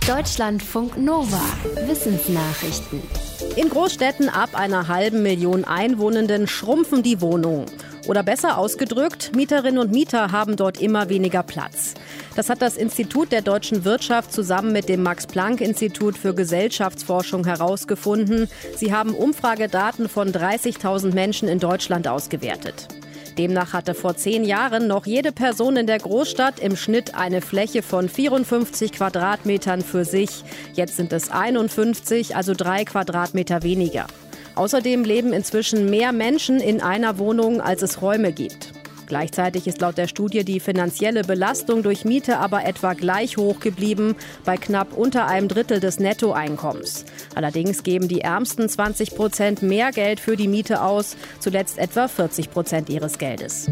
Deutschlandfunk Nova. Wissensnachrichten. In Großstädten ab einer halben Million Einwohnenden schrumpfen die Wohnungen. Oder besser ausgedrückt, Mieterinnen und Mieter haben dort immer weniger Platz. Das hat das Institut der deutschen Wirtschaft zusammen mit dem Max-Planck-Institut für Gesellschaftsforschung herausgefunden. Sie haben Umfragedaten von 30.000 Menschen in Deutschland ausgewertet. Demnach hatte vor 10 Jahren noch jede Person in der Großstadt im Schnitt eine Fläche von 54 Quadratmetern für sich. Jetzt sind es 51, also 3 Quadratmeter weniger. Außerdem leben inzwischen mehr Menschen in einer Wohnung, als es Räume gibt. Gleichzeitig ist laut der Studie die finanzielle Belastung durch Miete aber etwa gleich hoch geblieben, bei knapp unter einem Drittel des Nettoeinkommens. Allerdings geben die ärmsten 20% mehr Geld für die Miete aus, zuletzt etwa 40% ihres Geldes.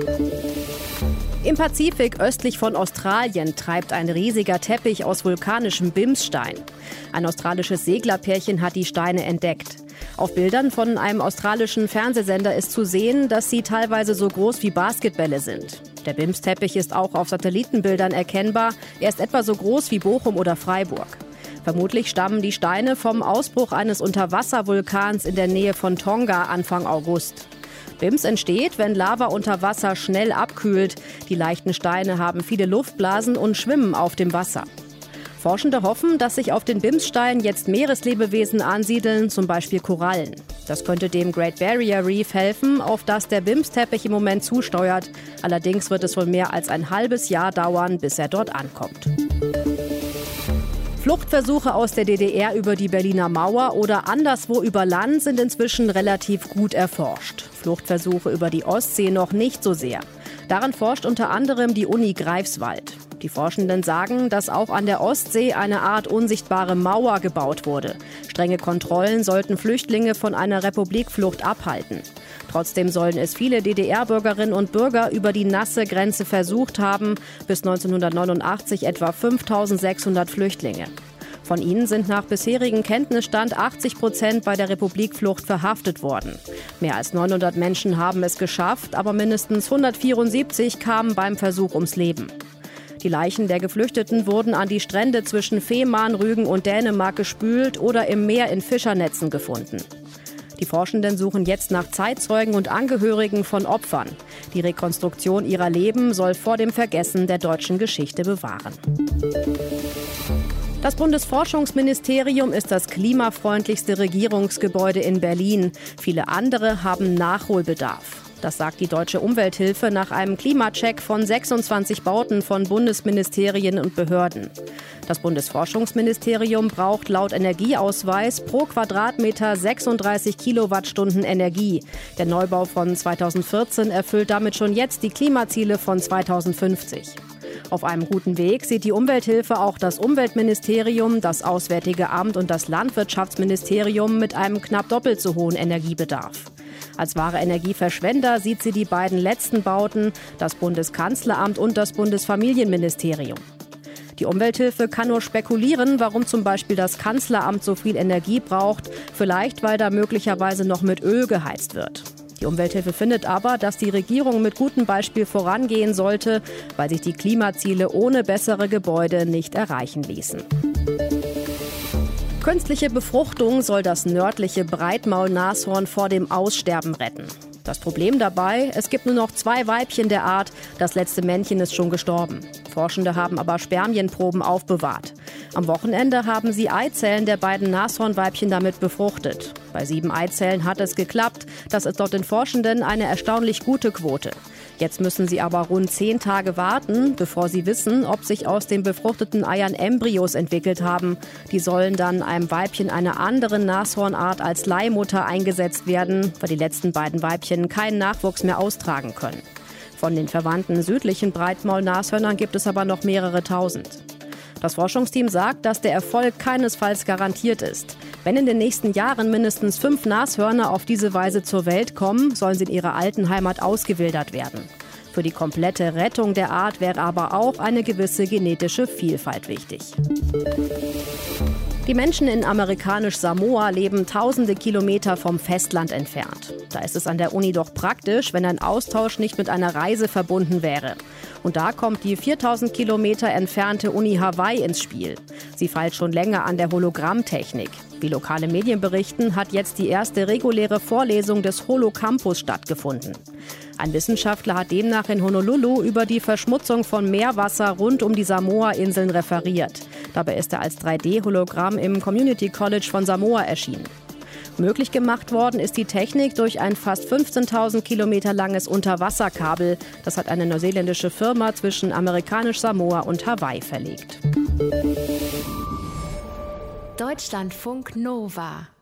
Im Pazifik östlich von Australien treibt ein riesiger Teppich aus vulkanischem Bimsstein. Ein australisches Seglerpärchen hat die Steine entdeckt. Auf Bildern von einem australischen Fernsehsender ist zu sehen, dass sie teilweise so groß wie Basketbälle sind. Der Bimsteppich ist auch auf Satellitenbildern erkennbar. Er ist etwa so groß wie Bochum oder Freiburg. Vermutlich stammen die Steine vom Ausbruch eines Unterwasservulkans in der Nähe von Tonga Anfang August. Bims entsteht, wenn Lava unter Wasser schnell abkühlt. Die leichten Steine haben viele Luftblasen und schwimmen auf dem Wasser. Forschende hoffen, dass sich auf den Bimssteinen jetzt Meereslebewesen ansiedeln, zum Beispiel Korallen. Das könnte dem Great Barrier Reef helfen, auf das der Bimsteppich im Moment zusteuert. Allerdings wird es wohl mehr als ein halbes Jahr dauern, bis er dort ankommt. Fluchtversuche aus der DDR über die Berliner Mauer oder anderswo über Land sind inzwischen relativ gut erforscht. Fluchtversuche über die Ostsee noch nicht so sehr. Daran forscht unter anderem die Uni Greifswald. Die Forschenden sagen, dass auch an der Ostsee eine Art unsichtbare Mauer gebaut wurde. Strenge Kontrollen sollten Flüchtlinge von einer Republikflucht abhalten. Trotzdem sollen es viele DDR-Bürgerinnen und Bürger über die nasse Grenze versucht haben. Bis 1989 etwa 5.600 Flüchtlinge. Von ihnen sind nach bisherigem Kenntnisstand 80% bei der Republikflucht verhaftet worden. Mehr als 900 Menschen haben es geschafft, aber mindestens 174 kamen beim Versuch ums Leben. Die Leichen der Geflüchteten wurden an die Strände zwischen Fehmarn, Rügen und Dänemark gespült oder im Meer in Fischernetzen gefunden. Die Forschenden suchen jetzt nach Zeitzeugen und Angehörigen von Opfern. Die Rekonstruktion ihrer Leben soll vor dem Vergessen der deutschen Geschichte bewahren. Das Bundesforschungsministerium ist das klimafreundlichste Regierungsgebäude in Berlin. Viele andere haben Nachholbedarf. Das sagt die Deutsche Umwelthilfe nach einem Klimacheck von 26 Bauten von Bundesministerien und Behörden. Das Bundesforschungsministerium braucht laut Energieausweis pro Quadratmeter 36 Kilowattstunden Energie. Der Neubau von 2014 erfüllt damit schon jetzt die Klimaziele von 2050. Auf einem guten Weg sieht die Umwelthilfe auch das Umweltministerium, das Auswärtige Amt und das Landwirtschaftsministerium mit einem knapp doppelt so hohen Energiebedarf. Als wahre Energieverschwender sieht sie die beiden letzten Bauten, das Bundeskanzleramt und das Bundesfamilienministerium. Die Umwelthilfe kann nur spekulieren, warum zum Beispiel das Kanzleramt so viel Energie braucht. Vielleicht, weil da möglicherweise noch mit Öl geheizt wird. Die Umwelthilfe findet aber, dass die Regierung mit gutem Beispiel vorangehen sollte, weil sich die Klimaziele ohne bessere Gebäude nicht erreichen ließen. Künstliche Befruchtung soll das nördliche Breitmaulnashorn vor dem Aussterben retten. Das Problem dabei, es gibt nur noch 2 Weibchen der Art, das letzte Männchen ist schon gestorben. Forschende haben aber Spermienproben aufbewahrt. Am Wochenende haben sie Eizellen der beiden Nashornweibchen damit befruchtet. Bei 7 Eizellen hat es geklappt, das ist laut den Forschenden eine erstaunlich gute Quote. Jetzt müssen sie aber rund 10 Tage warten, bevor sie wissen, ob sich aus den befruchteten Eiern Embryos entwickelt haben. Die sollen dann einem Weibchen einer anderen Nashornart als Leihmutter eingesetzt werden, weil die letzten beiden Weibchen keinen Nachwuchs mehr austragen können. Von den verwandten südlichen Breitmaulnashörnern gibt es aber noch mehrere tausend. Das Forschungsteam sagt, dass der Erfolg keinesfalls garantiert ist. Wenn in den nächsten Jahren mindestens 5 Nashörner auf diese Weise zur Welt kommen, sollen sie in ihrer alten Heimat ausgewildert werden. Für die komplette Rettung der Art wäre aber auch eine gewisse genetische Vielfalt wichtig. Die Menschen in amerikanisch Samoa leben tausende Kilometer vom Festland entfernt. Da ist es an der Uni doch praktisch, wenn ein Austausch nicht mit einer Reise verbunden wäre. Und da kommt die 4000 Kilometer entfernte Uni Hawaii ins Spiel. Sie feilt schon länger an der Hologrammtechnik. Wie lokale Medien berichten, hat jetzt die erste reguläre Vorlesung des Holocampus stattgefunden. Ein Wissenschaftler hat demnach in Honolulu über die Verschmutzung von Meerwasser rund um die Samoa-Inseln referiert. Dabei ist er als 3D-Hologramm im Community College von Samoa erschienen. Möglich gemacht worden ist die Technik durch ein fast 15.000 Kilometer langes Unterwasserkabel. Das hat eine neuseeländische Firma zwischen amerikanisch-Samoa und Hawaii verlegt. Deutschlandfunk Nova